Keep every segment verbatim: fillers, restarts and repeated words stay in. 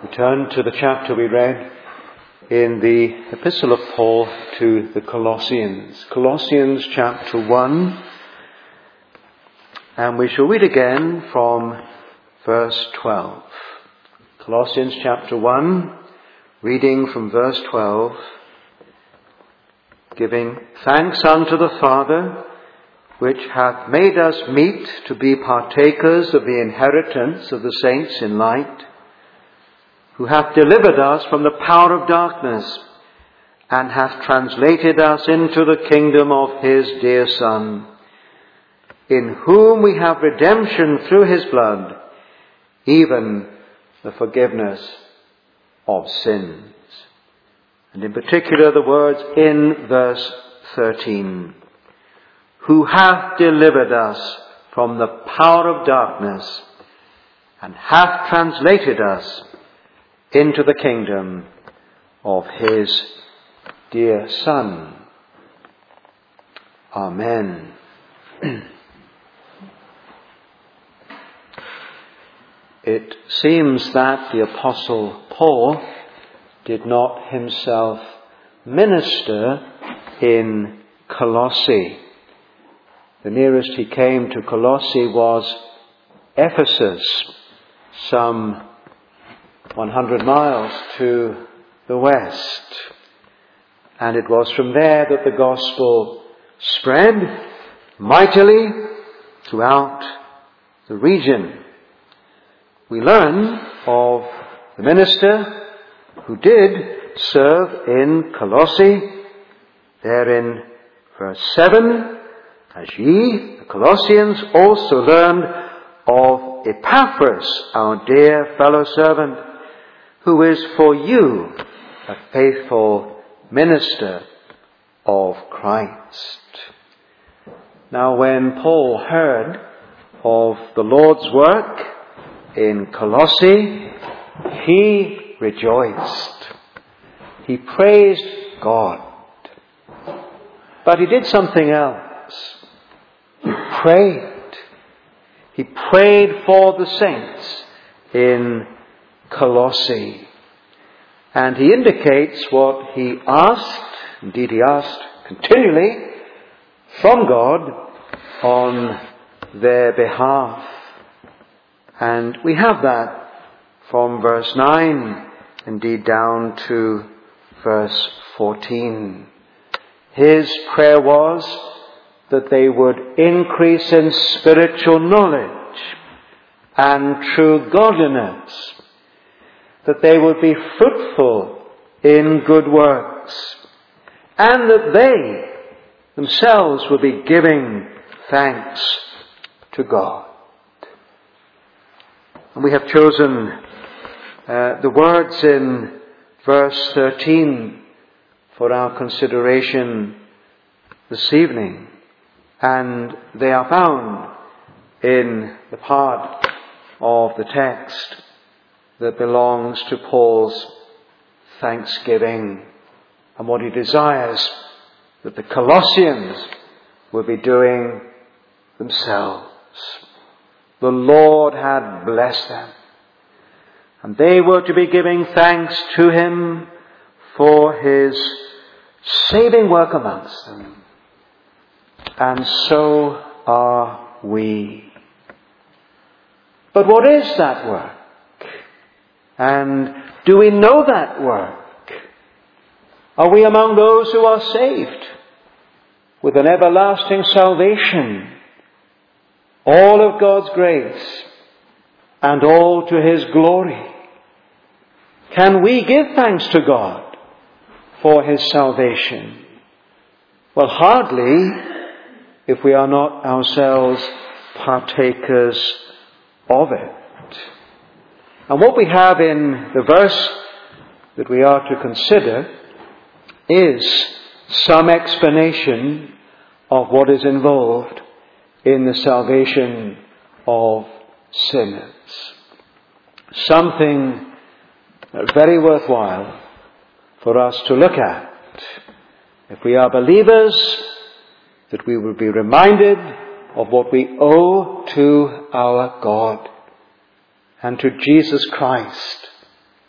We turn to the chapter we read in the Epistle of Paul to the Colossians. Colossians chapter one. And we shall read again from verse twelve. Colossians chapter one, reading from verse twelve. Giving thanks unto the Father, which hath made us meet to be partakers of the inheritance of the saints in light, who hath delivered us from the power of darkness, and hath translated us into the kingdom of his dear Son, in whom we have redemption through his blood, even the forgiveness of sins. And in particular the words in verse thirteen, who hath delivered us from the power of darkness, and hath translated us into the kingdom of his dear Son. Amen. It seems that the Apostle Paul did not himself minister in Colossae. The nearest he came to Colossae was Ephesus, some one hundred miles to the west. And it was from there that the gospel spread mightily throughout the region. We learn of the minister who did serve in Colossae, there in verse seven, as ye, the Colossians, also learned of Epaphras, our dear fellow servant, who is for you a faithful minister of Christ. Now when Paul heard of the Lord's work in Colossae, he rejoiced. He praised God. But he did something else. He prayed. He prayed for the saints in Colossae. And he indicates what he asked, indeed he asked continually, from God on their behalf. And we have that from verse nine, indeed down to verse fourteen. His prayer was that they would increase in spiritual knowledge and true godliness, that they would be fruitful in good works, and that they themselves would be giving thanks to God. And we have chosen uh, the words in verse thirteen for our consideration this evening, and they are found in the part of the text that belongs to Paul's thanksgiving and what he desires that the Colossians will be doing themselves. The Lord had blessed them, and they were to be giving thanks to him for his saving work amongst them. And so are we. But what is that work? And do we know that work? Are we among those who are saved with an everlasting salvation, all of God's grace, and all to his glory? Can we give thanks to God for his salvation? Well, hardly if we are not ourselves partakers of it. And what we have in the verse that we are to consider is some explanation of what is involved in the salvation of sinners. Something very worthwhile for us to look at. If we are believers, that we will be reminded of what we owe to our God and to Jesus Christ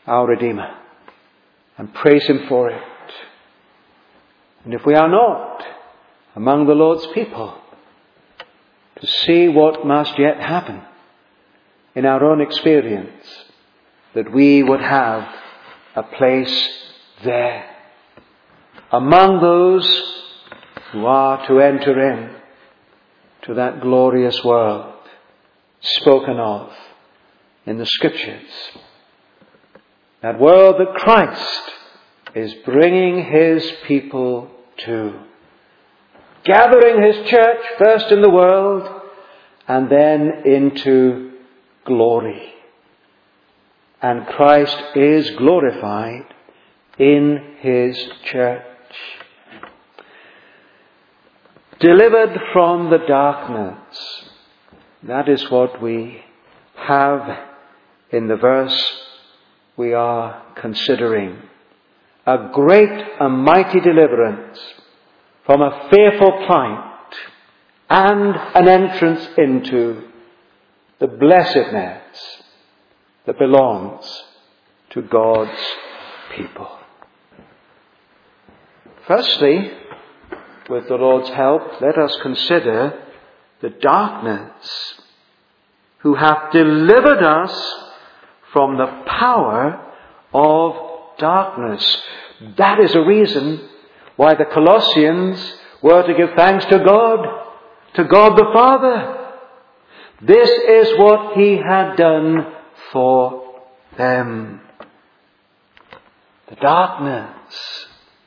our Redeemer and praise Him for it. And if we are not among the Lord's people, to see what must yet happen in our own experience, that we would have a place there among those who are to enter in to that glorious world spoken of in the Scriptures. That world that Christ is bringing His people to. Gathering His church first in the world and then into glory. And Christ is glorified in His church. Delivered from the darkness. That is what we have in the verse we are considering. A great and mighty deliverance from a fearful plight and an entrance into the blessedness that belongs to God's people. Firstly, with the Lord's help, let us consider the darkness, who hath delivered us from the power of darkness. That is a reason why the Colossians were to give thanks to God, to God the Father. This is what He had done for them. The darkness.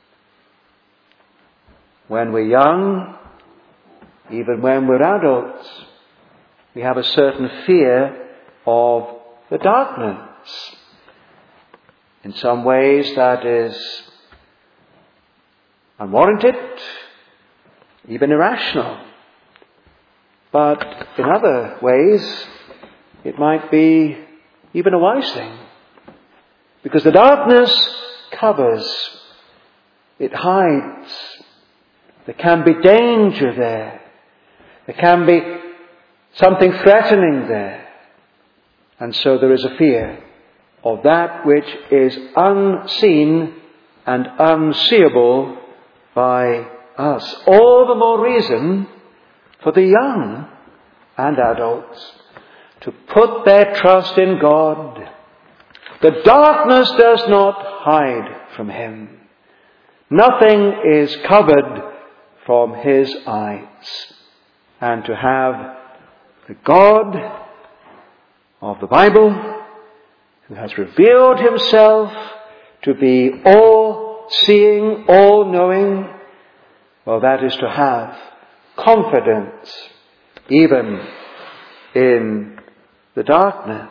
When we're young, even when we're adults, we have a certain fear of the darkness. In some ways that is unwarranted, even irrational. But in other ways, it might be even a wise thing. Because the darkness covers, it hides. There can be danger there. There can be something threatening there. And so there is a fear of that which is unseen and unseeable by us. All the more reason for the young and adults to put their trust in God. The darkness does not hide from Him. Nothing is covered from His eyes. And to have the God of the Bible, who has revealed Himself to be all-seeing, all-knowing, well, that is to have confidence even in the darkness.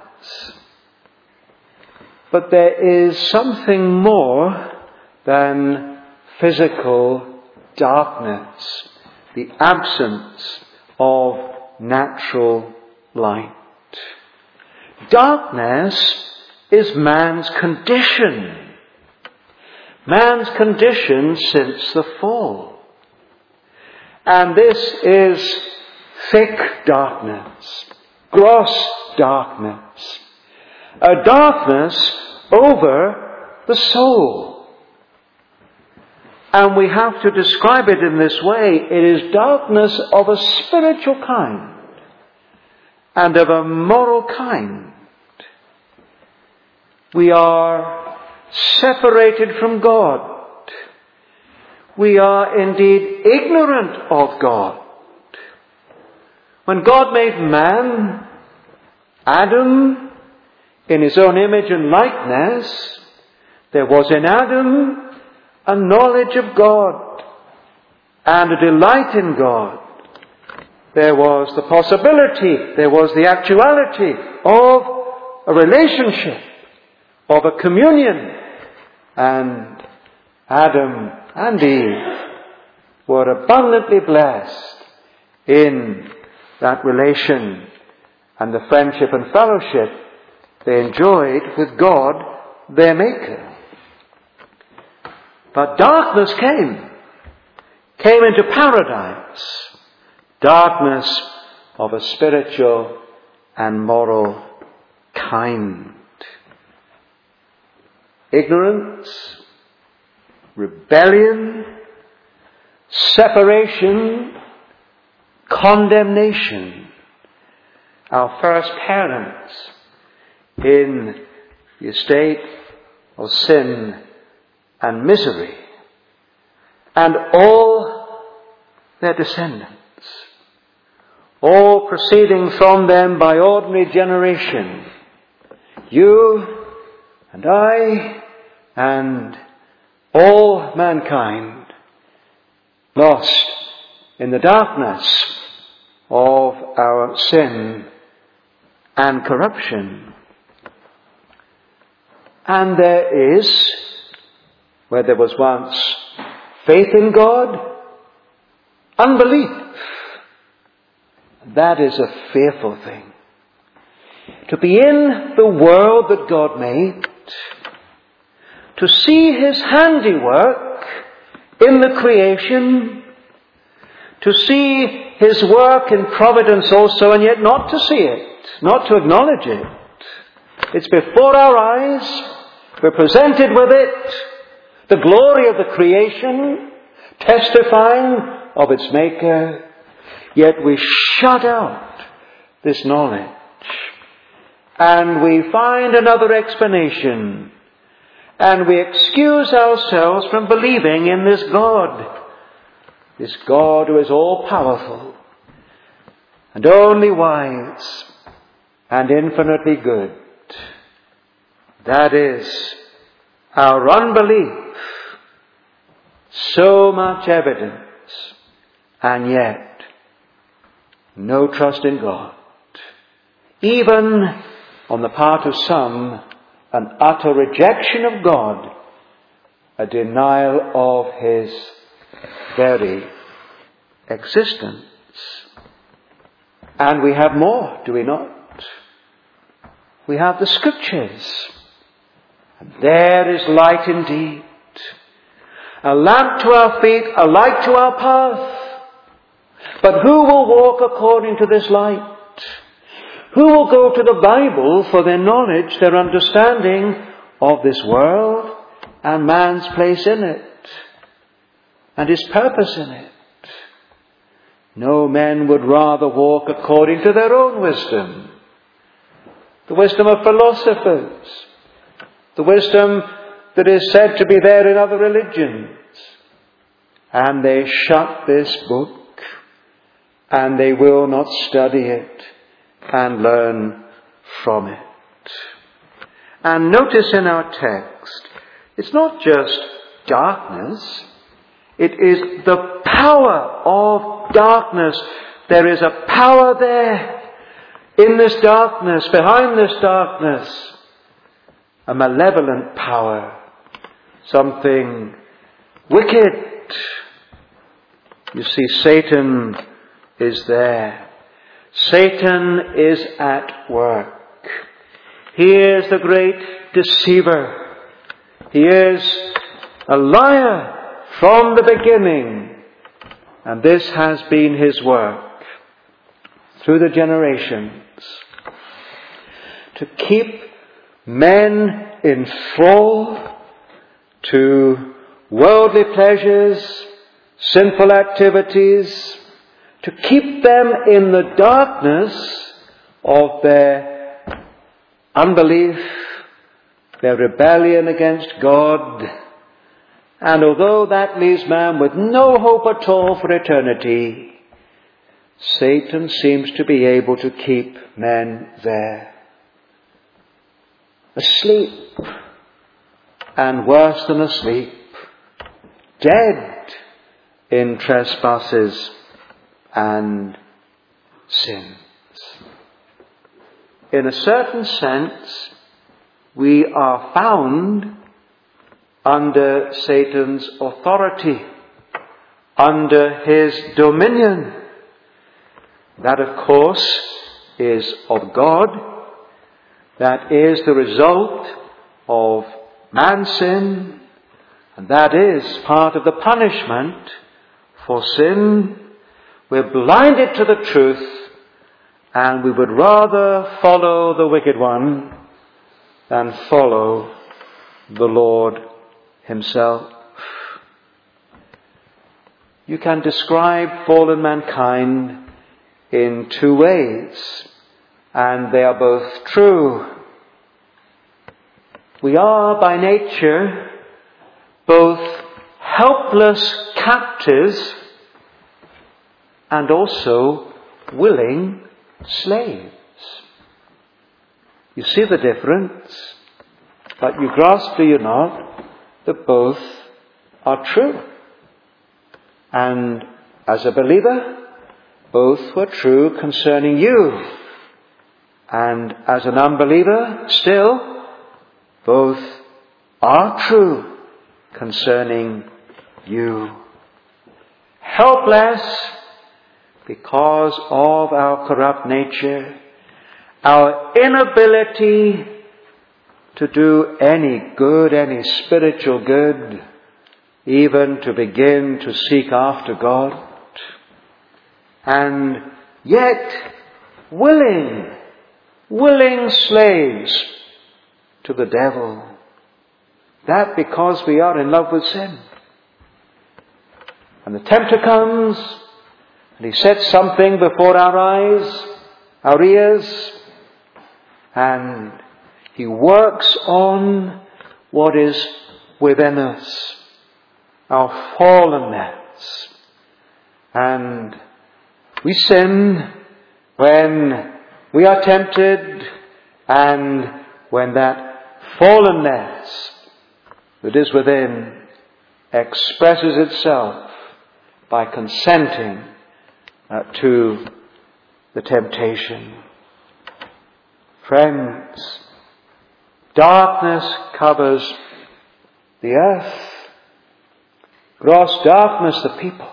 But there is something more than physical darkness, the absence of natural light. Darkness is man's condition. Man's condition since the fall. And this is thick darkness, gross darkness, a darkness over the soul. And we have to describe it in this way. It is darkness of a spiritual kind and of a moral kind. We are separated from God. We are indeed ignorant of God. When God made man, Adam, in his own image and likeness, there was in Adam a knowledge of God and a delight in God. There was the possibility, there was the actuality of a relationship, of a communion. And Adam and Eve were abundantly blessed in that relation and the friendship and fellowship they enjoyed with God, their Maker. But darkness came, came into paradise, darkness of a spiritual and moral kind. ignorance, rebellion, separation, condemnation. Our first parents in the estate of sin and misery, and all their descendants, all proceeding from them by ordinary generation, you and I and all mankind, lost in the darkness of our sin and corruption. And there is, where there was once faith in God, unbelief. That is a fearful thing. To be in the world that God made, to see His handiwork in the creation, to see His work in providence also, and yet not to see it, not to acknowledge it. It's before our eyes, we're presented with it, the glory of the creation, testifying of its Maker, yet we shut out this knowledge. And we find another explanation, and we excuse ourselves from believing in this God, this God who is all-powerful, and only wise, and infinitely good. That is our unbelief, so much evidence, and yet no trust in God. Even on the part of some, an utter rejection of God, a denial of His very existence. And we have more, do we not? We have the Scriptures. And there is light indeed. A lamp to our feet, a light to our path. But who will walk according to this light? Who will go to the Bible for their knowledge, their understanding of this world and man's place in it and his purpose in it? No, men would rather walk according to their own wisdom, the wisdom of philosophers, the wisdom that is said to be there in other religions. And they shut this book, and they will not study it and learn from it. And notice in our text, it's not just darkness, it is the power of darkness. There is a power there in this darkness, behind this darkness, a malevolent power, something wicked. You see, Satan is there. Satan is at work. He is the great deceiver. He is a liar from the beginning. And this has been his work through the generations, to keep men in thrall to worldly pleasures, sinful activities, to keep them in the darkness of their unbelief, their rebellion against God. And although that leaves man with no hope at all for eternity, Satan seems to be able to keep men there, asleep, and worse than asleep, dead in trespasses and sins. In a certain sense, we are found under Satan's authority, under his dominion. That, of course, is of God. That is the result of man's sin, and that is part of the punishment for sin. We're blinded to the truth, and we would rather follow the wicked one than follow the Lord himself. You can describe fallen mankind in two ways, and they are both true. We are by nature both helpless captives and also willing slaves. You see the difference, but you grasp, do you not, that both are true. And as a believer, both were true concerning you. And as an unbeliever, still, both are true concerning you. Helpless because of our corrupt nature, our inability to do any good, any spiritual good, even to begin to seek after God, and yet willing, willing slaves to the devil. That because we are in love with sin. And the tempter comes, and he sets something before our eyes, our ears, and he works on what is within us, our fallenness. And we sin when we are tempted, and when that fallenness that is within expresses itself by consenting uh, to the temptation. Friends, darkness covers the earth, gross darkness the people,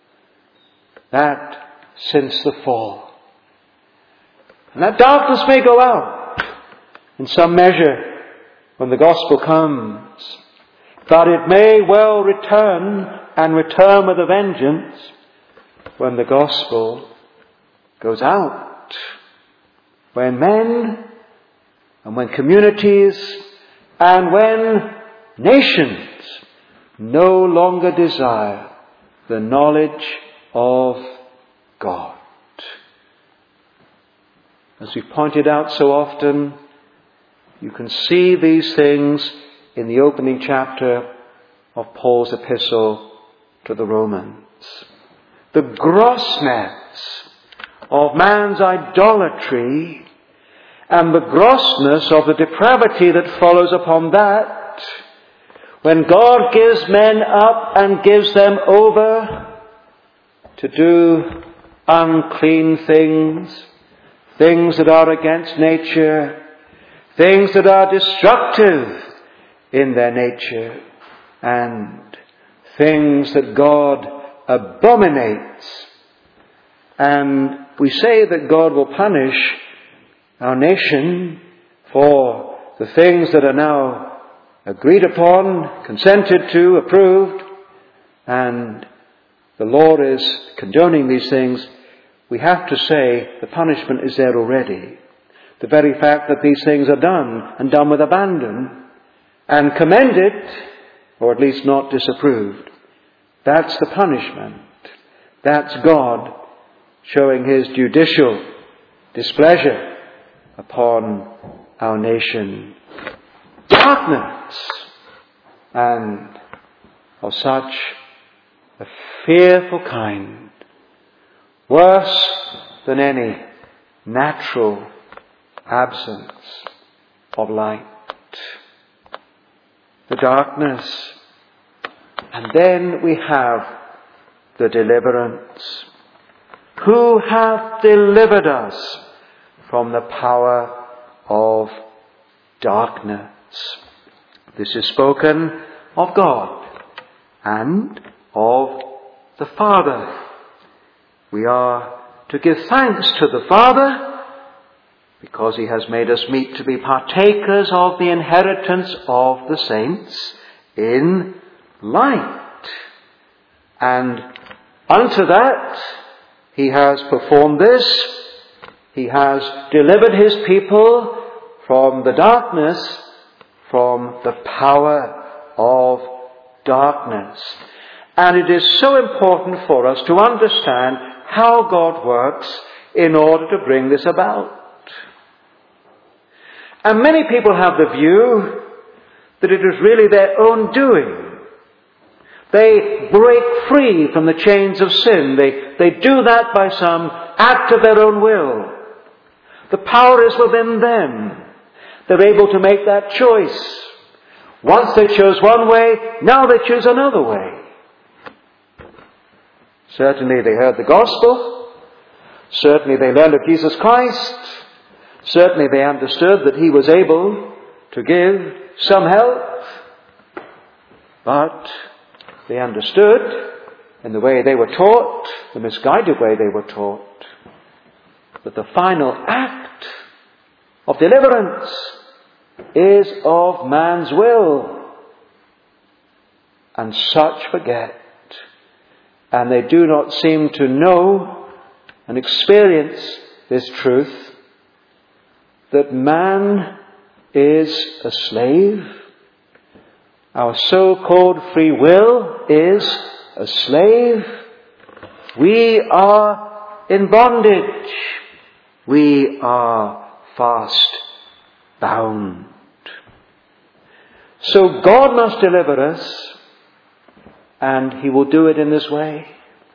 that since the fall. And that darkness may go out in some measure when the gospel comes, but it may well return, and return with a vengeance, when the gospel goes out. When men, and when communities, and when nations no longer desire the knowledge of God. As we pointed out so often, you can see these things in the opening chapter of Paul's epistle to the Romans. The grossness of man's idolatry and the grossness of the depravity that follows upon that, when God gives men up and gives them over to do unclean things, things that are against nature, things that are destructive in their nature, and things that God abominates. And we say that God will punish our nation for the things that are now agreed upon, consented to, approved, and the Lord is condoning these things. We have to say the punishment is there already. The very fact that these things are done, and done with abandon, and commended, or at least not disapproved, that's the punishment. That's God showing his judicial displeasure upon our nation. Darkness, and of such a fearful kind, worse than any natural absence of light. The darkness, and then we have the deliverance. Who hath delivered us from the power of darkness? This is spoken of God and of the Father. We are to give thanks to the Father because he has made us meet to be partakers of the inheritance of the saints in light. And unto that he has performed this. He has delivered his people from the darkness from the power of darkness. And it is so important for us to understand how God works in order to bring this about. And many people have the view that it is really their own doing. They break free from the chains of sin. They, they do that by some act of their own will. The power is within them. They're able to make that choice. Once they chose one way, now they choose another way. Certainly they heard the gospel. Certainly they learned of Jesus Christ. Certainly they understood that he was able to give some help. But they understood, in the way they were taught, the misguided way they were taught, that the final act of deliverance is of man's will. And such forget. And they do not seem to know and experience this truth, that man is a slave. Our so-called free will is a slave. We are in bondage. We are fast bound. So God must deliver us, and he will do it in this way.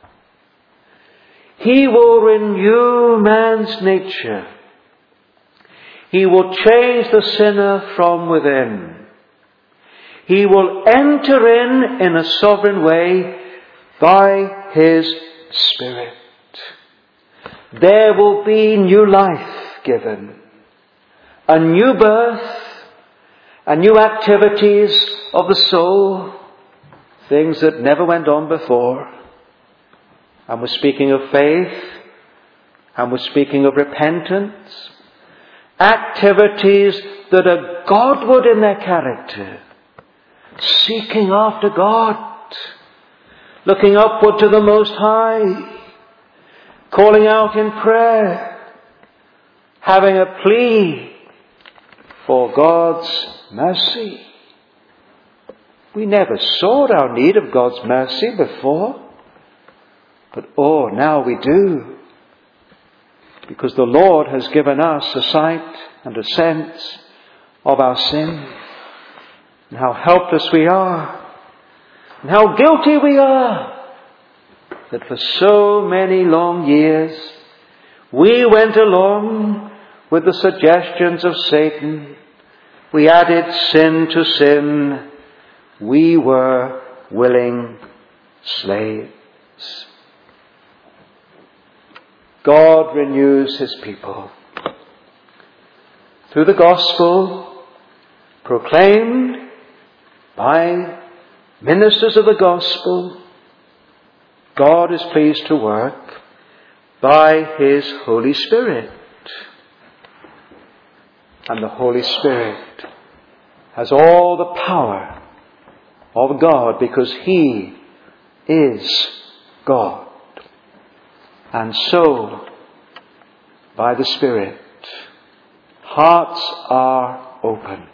He will renew man's nature. He will change the sinner from within. He will enter in in a sovereign way by his Spirit. There will be new life given, a new birth, and new activities of the soul, things that never went on before. And we're speaking of faith, and we're speaking of repentance, activities that are Godward in their character, seeking after God, looking upward to the Most High, calling out in prayer, having a plea for God's mercy. We never saw our need of God's mercy before, but oh, now we do. Because the Lord has given us a sight and a sense of our sin, and how helpless we are, and how guilty we are, that for so many long years we went along with the suggestions of Satan. We added sin to sin. We were willing slaves. God renews his people through the gospel proclaimed by ministers of the gospel. God is pleased to work by his Holy Spirit. And the Holy Spirit has all the power of God because he is God. And so, by the Spirit, hearts are opened.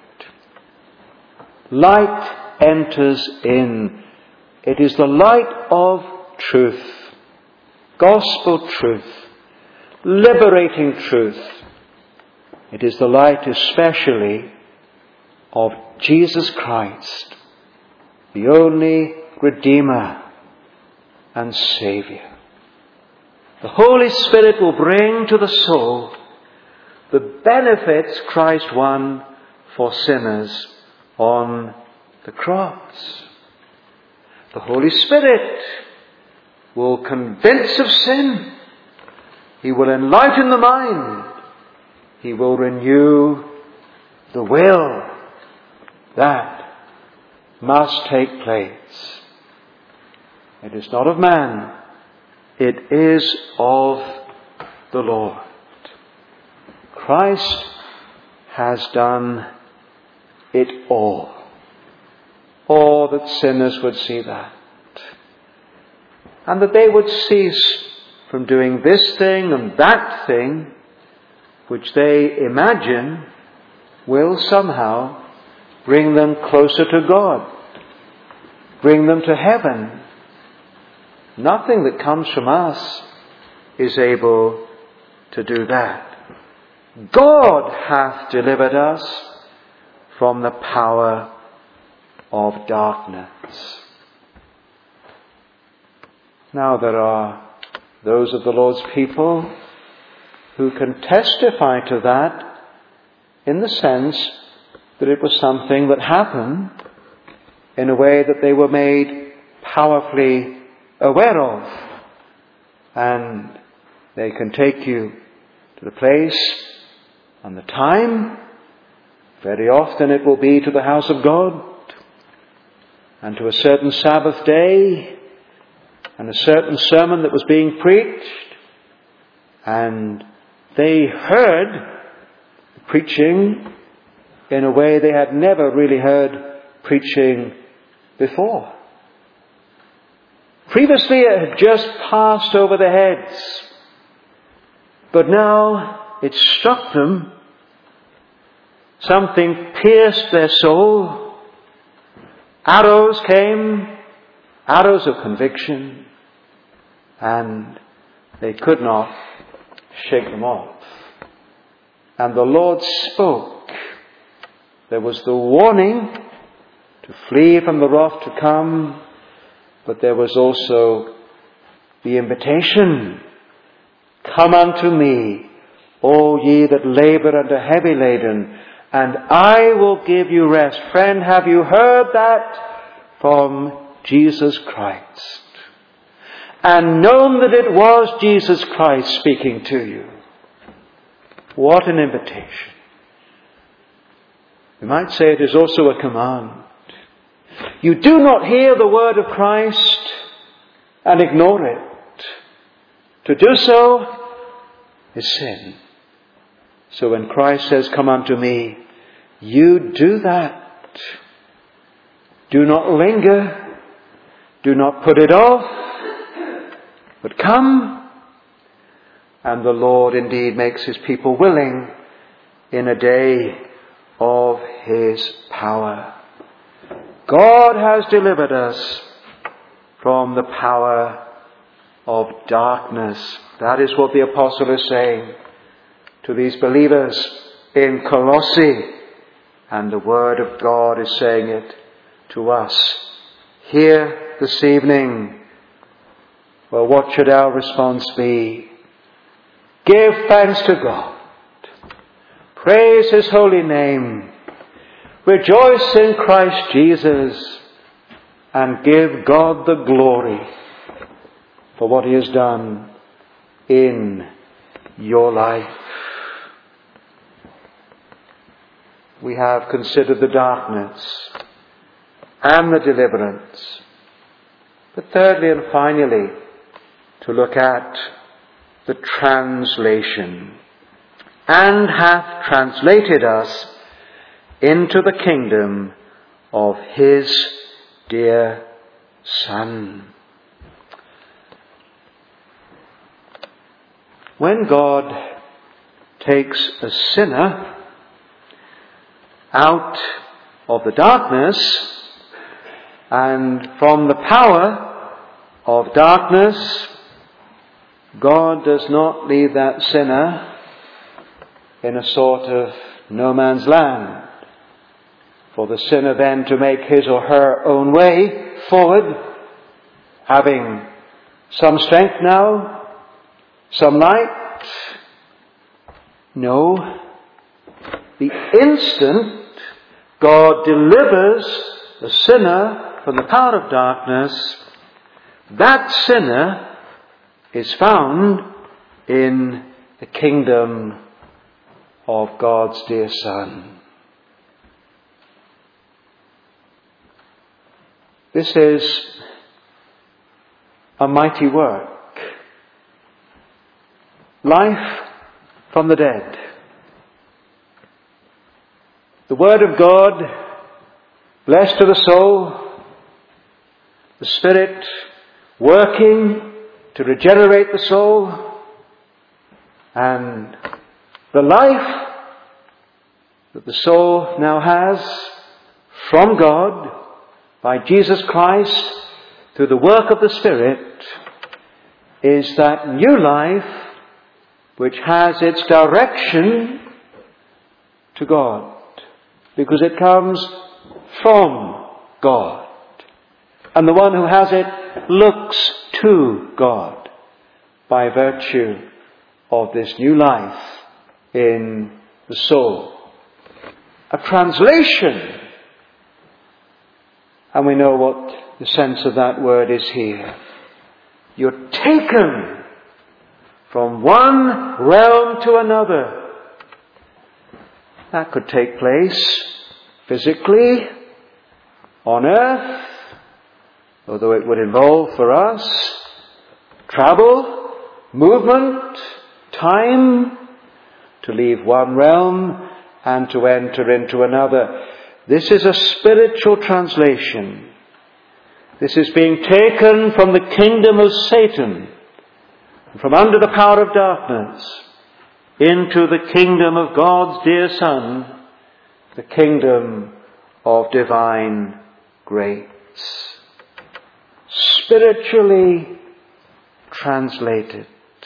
Light enters in. It is the light of truth, gospel truth, liberating truth. It is the light especially of Jesus Christ, the only Redeemer and Saviour. The Holy Spirit will bring to the soul the benefits Christ won for sinners on the cross. The Holy Spirit will convince of sin. He will enlighten the mind. He will renew the will. That must take place. It is not of man. It is of the Lord. Christ has done it all. Oh, that sinners would see that. And that they would cease from doing this thing and that thing which they imagine will somehow bring them closer to God, bring them to heaven. Nothing that comes from us is able to do that. God hath delivered us from the power of darkness. Now there are those of the Lord's people who can testify to that in the sense that it was something that happened in a way that they were made powerfully aware of. And they can take you to the place and the time. Very often it will be to the house of God and to a certain Sabbath day and a certain sermon that was being preached. And they heard the preaching in a way they had never really heard preaching before. Previously it had just passed over their heads, but now it struck them. Something pierced their soul. Arrows came, arrows of conviction, and they could not shake them off. And the Lord spoke. There was the warning to flee from the wrath to come, but there was also the invitation, come unto me, all ye that labour and are heavy laden, and I will give you rest. Friend, have you heard that from Jesus Christ? And known that it was Jesus Christ speaking to you. What an invitation. We might say it is also a command. You do not hear the word of Christ and ignore it. To do so is sin. So when Christ says, come unto me, you do that. Do not linger. Do not put it off. But come. And the Lord indeed makes his people willing in a day of his power. God has delivered us from the power of darkness. That is what the apostle is saying to these believers in Colossae. And the word of God is saying it to us here this evening. Well, what should our response be? Give thanks to God. Praise his holy name. Rejoice in Christ Jesus. And give God the glory for what he has done in your life. We have considered the darkness and the deliverance. But thirdly and finally, to look at the translation. And hath translated us into the kingdom of his dear Son. When God takes a sinner out of the darkness and from the power of darkness, God does not leave that sinner in a sort of no man's land for the sinner then to make his or her own way forward, having some strength now, some light. No. The instant God delivers the sinner from the power of darkness, that sinner is found in the kingdom of God's dear Son. This is a mighty work. Life from the dead. The Word of God, blessed to the soul, the Spirit working to regenerate the soul, and the life that the soul now has from God by Jesus Christ through the work of the Spirit is that new life which has its direction to God, because it comes from God. And the one who has it looks to God by virtue of this new life in the soul. A translation, and we know what the sense of that word is here. You're taken from one realm to another. That could take place physically on earth, although it would involve for us travel, movement, time, to leave one realm and to enter into another. This is a spiritual translation. This is being taken from the kingdom of Satan, from under the power of darkness, into the kingdom of God's dear Son, the kingdom of divine grace. Spiritually translated.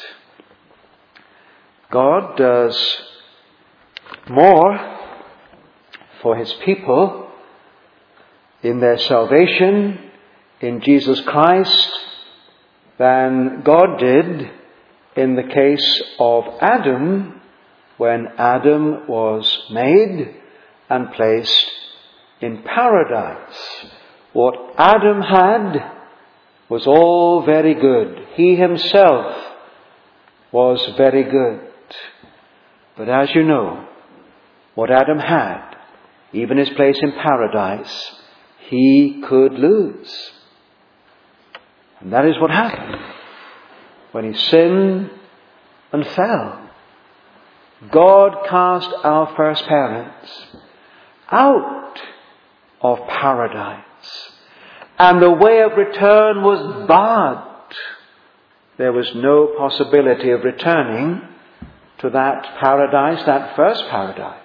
God does more for His people in their salvation in Jesus Christ than God did in the case of Adam when Adam was made and placed in paradise. What Adam had was all very good. He himself was very good. But as you know, what Adam had, even his place in paradise, he could lose. And that is what happened when he sinned and fell. God cast our first parents out of paradise. And the way of return was barred. There was no possibility of returning to that paradise, that first paradise.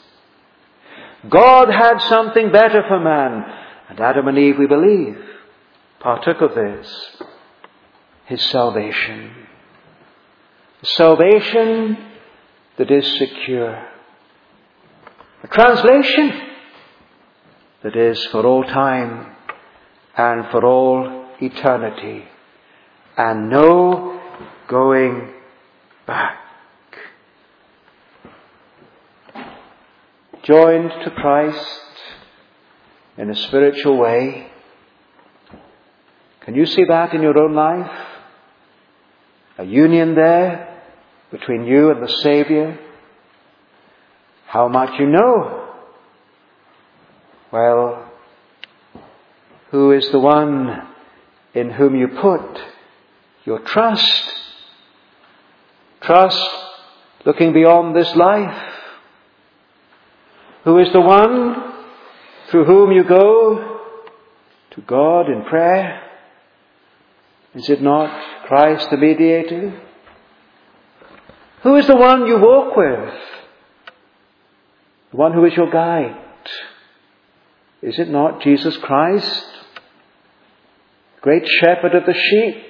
God had something better for man. And Adam and Eve, we believe, partook of this. His salvation. Salvation that is secure. A translation that is for all time and for all eternity. And no going back. Joined to Christ in a spiritual way. Can you see that in your own life? A union there between you and the Saviour. How much you know? Well, who is the one in whom you put your trust? Trust looking beyond this life. Who is the one through whom you go to God in prayer? Is it not Christ the mediator? Who is the one you walk with? The one who is your guide? Is it not Jesus Christ, great shepherd of the sheep?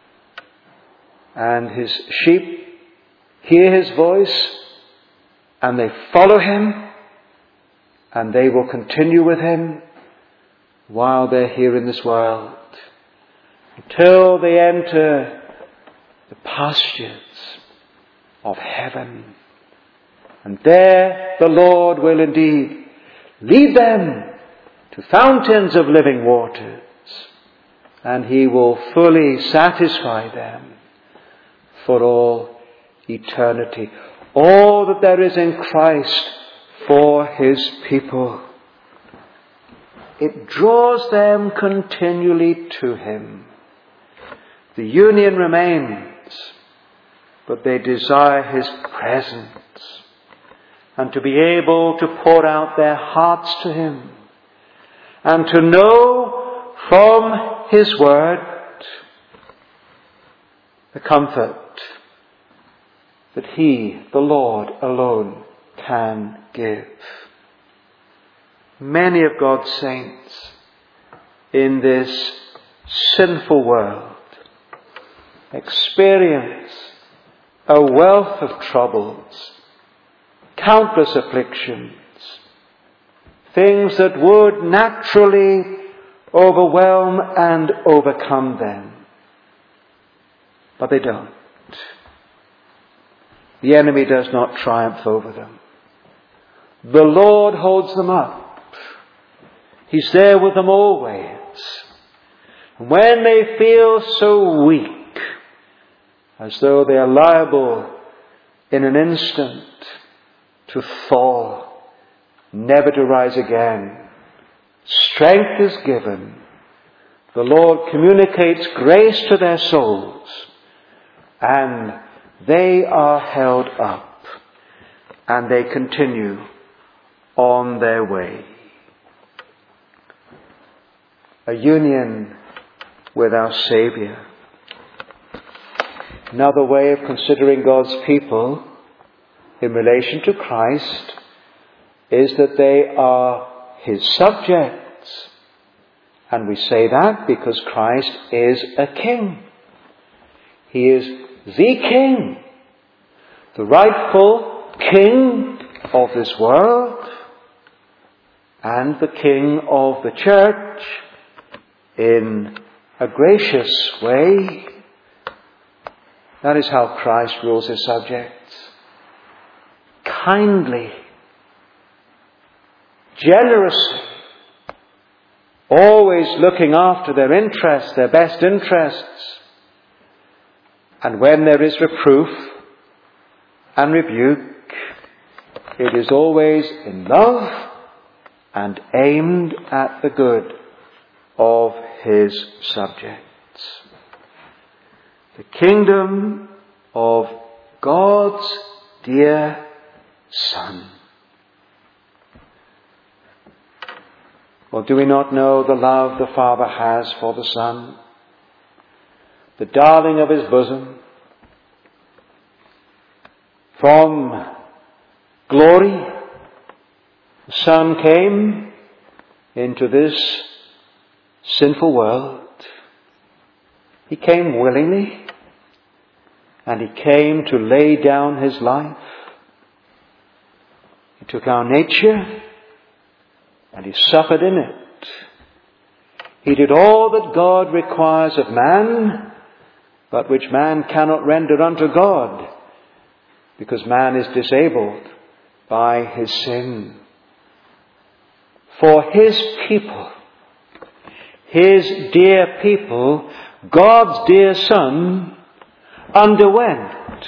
And his sheep hear his voice and they follow him and they will continue with him while they're here in this world until they enter the pastures of heaven. And there the Lord will indeed lead them to fountains of living waters, and he will fully satisfy them for all eternity. All that there is in Christ for his people. It draws them continually to him. The union remains, but they desire his presence and to be able to pour out their hearts to him and to know from his word the comfort that he, the Lord, alone can give. many of God's saints in this sinful world experience a wealth of troubles, countless afflictions, things that would naturally overwhelm and overcome them. But they don't. The enemy does not triumph over them. The Lord holds them up. He's there with them always. When they feel so weak, as though they are liable in an instant to fall, never to rise again, strength is given. The Lord communicates grace to their souls, and they are held up, and they continue on their way. A union with our Saviour. Another way of considering God's people in relation to Christ is that they are His subjects. And we say that because Christ is a king. He is the king, the rightful king of this world, and the king of the church in a gracious way. That is how Christ rules His subjects. Kindly, generously, always looking after their interests, their best interests. And when there is reproof and rebuke, it is always in love and aimed at the good of His subjects. The kingdom of God's dear Son. Well, do we not know the love the Father has for the Son? The darling of His bosom. From glory, the Son came into this sinful world. He came willingly, and He came to lay down His life. He took our nature, and He suffered in it. He did all that God requires of man, but which man cannot render unto God, because man is disabled by his sin. For His people, His dear people, God's dear Son underwent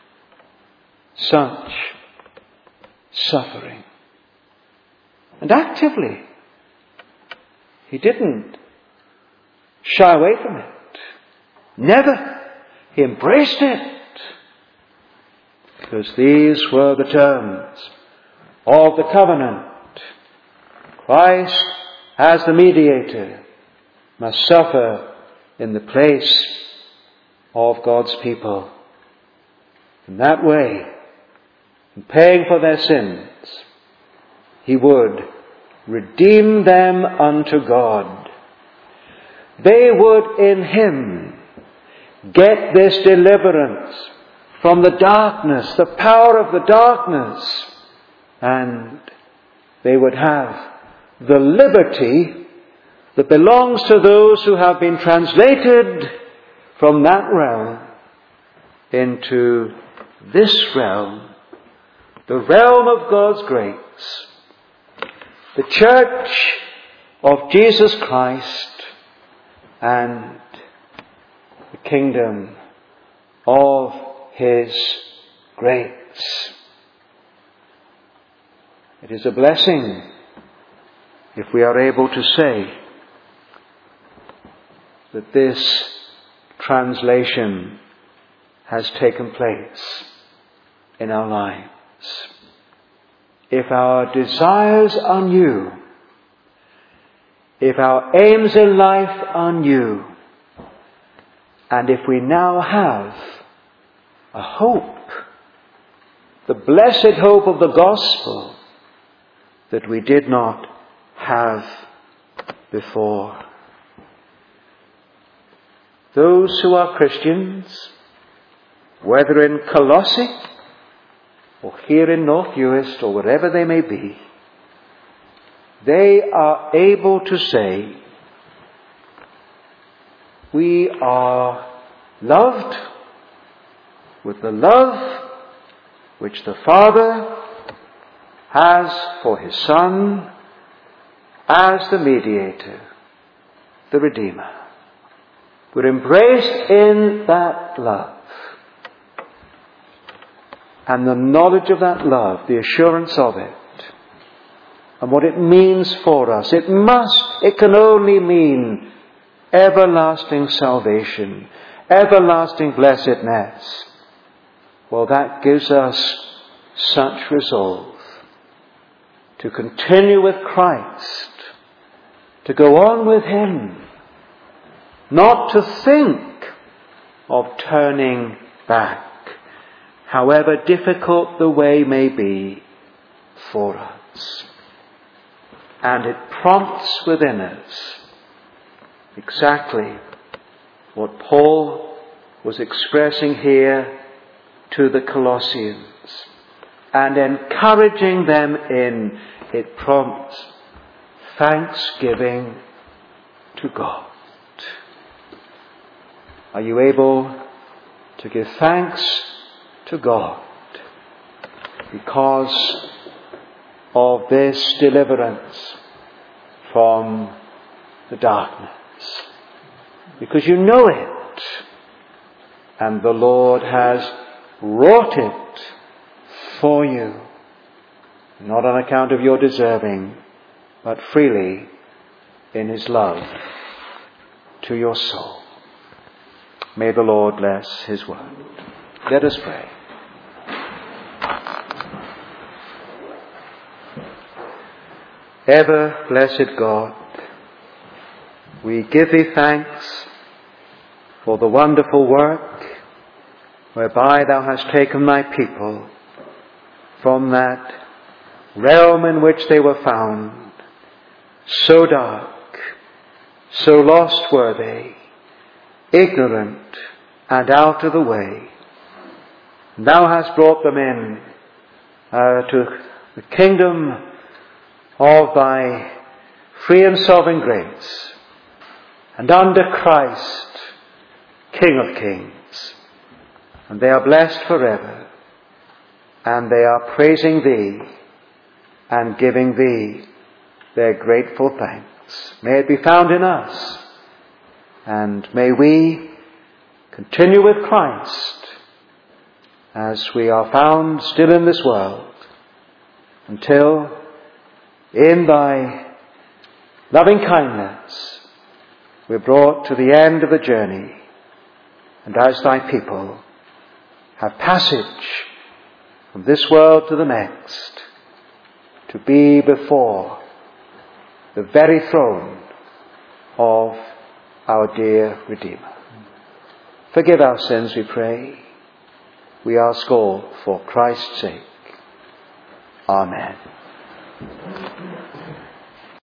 such suffering. And actively, He didn't shy away from it. Never. He embraced it. Because these were the terms of the covenant. Christ, as the mediator, must suffer in the place of God's people. In that way, in paying for their sins, He would redeem them unto God. They would in Him get this deliverance from the darkness, the power of the darkness, and they would have the liberty that belongs to those who have been translated from that realm into this realm, the realm of God's grace, the church of Jesus Christ, and the kingdom of His grace. It is a blessing if we are able to say that this translation has taken place in our lives. If our desires are new, if our aims in life are new, and if we now have a hope, the blessed hope of the gospel, that we did not have before. Those who are Christians, whether in Colossae or here in North Uist or wherever they may be, they are able to say, we are loved with the love which the Father has for his Son as the mediator, the Redeemer. We're embraced in that love. And the knowledge of that love, the assurance of it, and what it means for us. It must, it can only mean everlasting salvation, everlasting blessedness. Well, that gives us such resolve to continue with Christ, to go on with him, not to think of turning back, however difficult the way may be for us. And it prompts within us exactly what Paul was expressing here to the Colossians and encouraging them in. It prompts thanksgiving to God. Are you able to give thanks to God because of this deliverance from the darkness? Because you know it, and the Lord has wrought it for you, not on account of your deserving, but freely in his love to your soul. May the Lord bless his word. Let us pray. Ever blessed God, we give thee thanks for the wonderful work whereby thou hast taken thy people from that realm in which they were found, so dark, so lost were they, ignorant and out of the way. Thou hast brought them in uh, to the kingdom of thy free and sovereign grace, and under Christ, King of kings. And they are blessed forever, and they are praising thee and giving thee their grateful thanks. May it be found in us, and may we continue with Christ as we are found still in this world, until in thy loving kindness we're brought to the end of the journey, and as thy people have passage from this world to the next, to be before the very throne of our dear Redeemer. Forgive our sins, we pray. We ask all for Christ's sake. Amen.